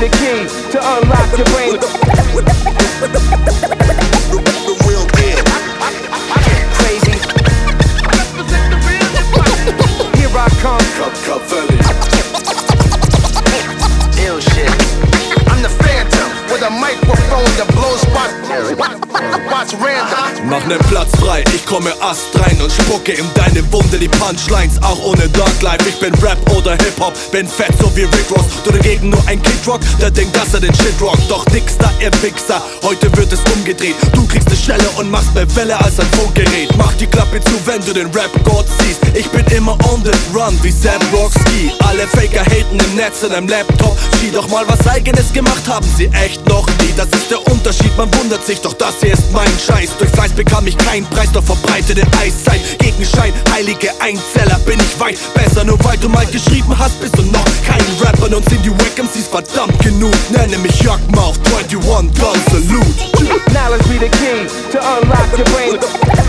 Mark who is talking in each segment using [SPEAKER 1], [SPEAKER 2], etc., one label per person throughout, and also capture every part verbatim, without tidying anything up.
[SPEAKER 1] the key to unlock your brain.
[SPEAKER 2] The real deal.
[SPEAKER 1] Crazy. Here I come.
[SPEAKER 2] Cup, cup, Valley.
[SPEAKER 1] Ill shit.
[SPEAKER 3] I'm the Phantom with a microphone that blows spots, spots random.
[SPEAKER 4] Mach nen Platz frei, ich komme Ast rein und spucke in deine Wunde die Punchlines, auch ohne Dark Life. Ich bin Rap oder Hip-Hop, bin fett so wie Rick Ross. Du dagegen nur ein Kid-Rock, der denkt, dass er den Shit rockt. Doch nix da, ihr Wichser, heute wird es umgedreht. Du kriegst ne Schelle und machst mehr Welle als ein Funkgerät. Mach die Klappe zu, wenn du den Rap-God siehst. Ich bin immer on the run wie Sam Rockski. Alle Faker haten im Netz in einem Laptop. Schieh doch mal was Eigenes gemacht, haben sie echt noch nie. Das ist der Unterschied, man wundert sich, doch das hier ist mein Scheiß. Durch Fleiß bekam ich keinen Preis, doch verbreitete Eiszeit. Gegen Schein, heilige Einzeller bin ich weit besser. Nur weil du mal geschrieben hast, bist du noch kein Rapper. Und sind die Wack M Cs verdammt genug. Nenne mich Jagdmouth, einundzwanzig Gun Salute.
[SPEAKER 1] Knowledge be the key to unlock your brain.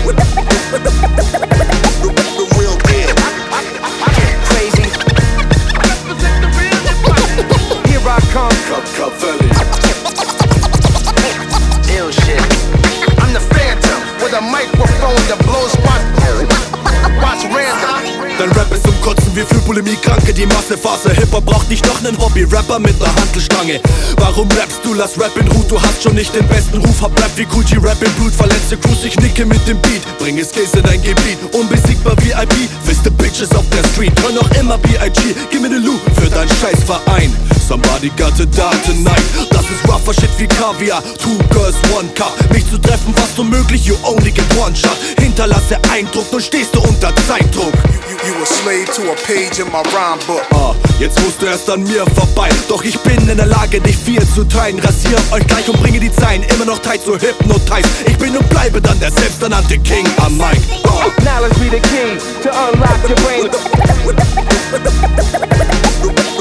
[SPEAKER 2] The real deal.
[SPEAKER 1] Crazy. Here I come.
[SPEAKER 2] Cup, cup, Valley.
[SPEAKER 1] Ill shit.
[SPEAKER 3] I'm the Phantom with a microphone that blows spots, spots random.
[SPEAKER 4] Dein Rap ist zum Kotzen wie für Bulimie-Kranke. Die Massephase, Hip-Hop braucht nicht noch nen Hobby-Rapper mit ner Hantelstange. Warum rappst du? Lass Rap in Ruhe, du hast schon nicht den besten Ruf. Hab Rap wie Gucci, Rap im Blut, verletzte Crews, ich nicke mit dem Beat. Bring es Case in dein Gebiet, unbesiegbar wie I P. Fiste Bitches auf der Street, hör noch immer B I G. Gib mir den Loot für dein Scheißverein. Somebody got to die tonight. Das ist rougher Shit wie Kaviar. Two girls, one cup. Mich zu treffen fast unmöglich, you only get one shot. Hinterlasse Eindruck, nun stehst du unter Zeitdruck.
[SPEAKER 2] You, you a slave to a page in my rhyme book.
[SPEAKER 4] Ah, jetzt musst du erst an mir vorbei. Doch ich bin in der Lage, dich vier zu teilen. Rasier euch gleich und bringe die Zeilen immer noch tight, so hypnotize. Ich bin und bleibe dann der selbsternannte King am Mic. Oh.
[SPEAKER 1] Knowledge be the key to unlock your brain.